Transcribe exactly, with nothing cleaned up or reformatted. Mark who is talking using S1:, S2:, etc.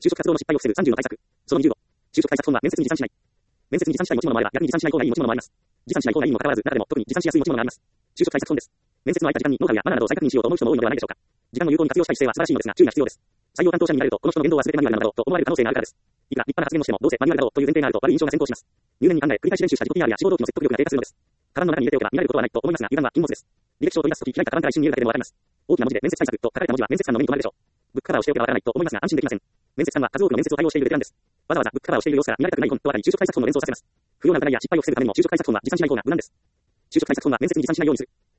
S1: 就職活動の失敗を防ぐさんじゅうの対策。そのにじゅうご。就職対策本は面接に持参しない。面接に持参したい持ち物もあれば、逆に持参しない方がいい持ち物もあります。持参しない方がいいにもかかわらず、中でも特に持参しやすい持ち物があります。就職対策本です。面接の空いた時間にノウハウやマナーなどを再確認しようと思う人も多いのではないでしょうか。時間の有効に活用したい姿勢は素晴らしいのですが、注意が必要です。採用担当者になると、この人の言動は全てマニュアルなのだろうと思われる可能性があるからです。いくら立派な発言をしても、どうせマニュアルだろうという前提があると悪い印象が先行します。入念に考え、繰り返し練習した自己 ピーアール や志望動機の説得力が低下するのです。カバンの中に入れておけば見られることはないと思いますが、油断は禁物です。履歴書を取り出すとき開いたカバンから一瞬見えるだけでもわかります。大きな文字で面接対策と書かれた文字は面接官の目に留まるでしょう。ブックカバーをしておけばわからないと思いますが安心できません。面接官は数多くの面接を対応しているベテランです。わざわざブックカバーをしている様子から見られたくない本とわかり就職対策本の連想させます。不要な疑いや失敗を防ぐためにも就職対策本は持参しない方が無難です。就職対策本は面接に持参しないようにする。